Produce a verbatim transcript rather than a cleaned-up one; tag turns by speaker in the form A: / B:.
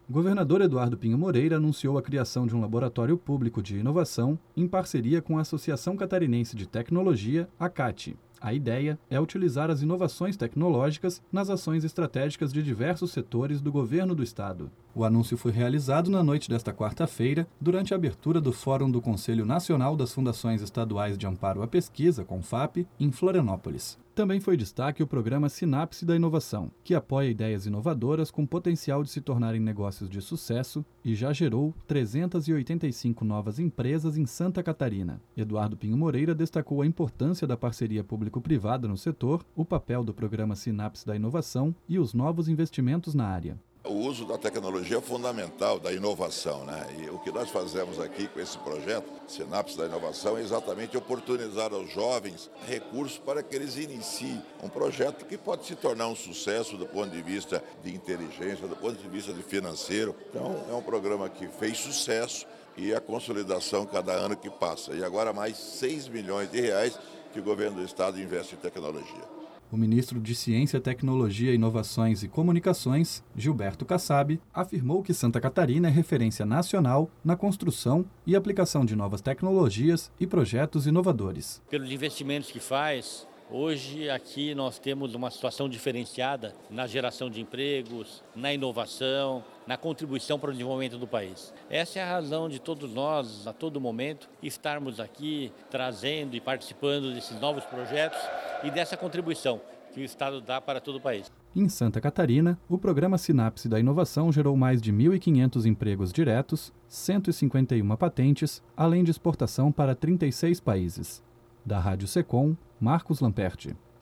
A: O governador Eduardo Pinho Moreira anunciou a criação de um laboratório público de inovação em parceria com a Associação Catarinense de Tecnologia, a CAT. A ideia é utilizar as inovações tecnológicas nas ações estratégicas de diversos setores do governo do estado. O anúncio foi realizado na noite desta quarta-feira, durante a abertura do Fórum do Conselho Nacional das Fundações Estaduais de Amparo à Pesquisa, CONFAP, em Florianópolis. Também foi destaque o programa Sinapse da Inovação, que apoia ideias inovadoras com potencial de se tornarem negócios de sucesso e já gerou trezentas e oitenta e cinco novas empresas em Santa Catarina. Eduardo Pinho Moreira destacou a importância da parceria público-privada no setor, o papel do programa Sinapse da Inovação e os novos investimentos na área.
B: O uso da tecnologia é fundamental, da inovação, né? E o que nós fazemos aqui com esse projeto, Sinapse da Inovação, é exatamente oportunizar aos jovens recursos para que eles iniciem um projeto que pode se tornar um sucesso do ponto de vista de inteligência, do ponto de vista de financeiro. Então, é um programa que fez sucesso e a consolidação cada ano que passa. E agora mais seis milhões de reais que o governo do estado investe em tecnologia.
A: O ministro de Ciência, Tecnologia, Inovações e Comunicações, Gilberto Kassab, afirmou que Santa Catarina é referência nacional na construção e aplicação de novas tecnologias e projetos inovadores.
C: Pelos investimentos que faz, hoje aqui nós temos uma situação diferenciada na geração de empregos, na inovação, na contribuição para o desenvolvimento do país. Essa é a razão de todos nós, a todo momento, estarmos aqui trazendo e participando desses novos projetos e dessa contribuição que o Estado dá para todo o país.
A: Em Santa Catarina, o programa Sinapse da Inovação gerou mais de mil e quinhentos empregos diretos, cento e cinquenta e uma patentes, além de exportação para trinta e seis países. Da Rádio Secom, Marcos Lamperti.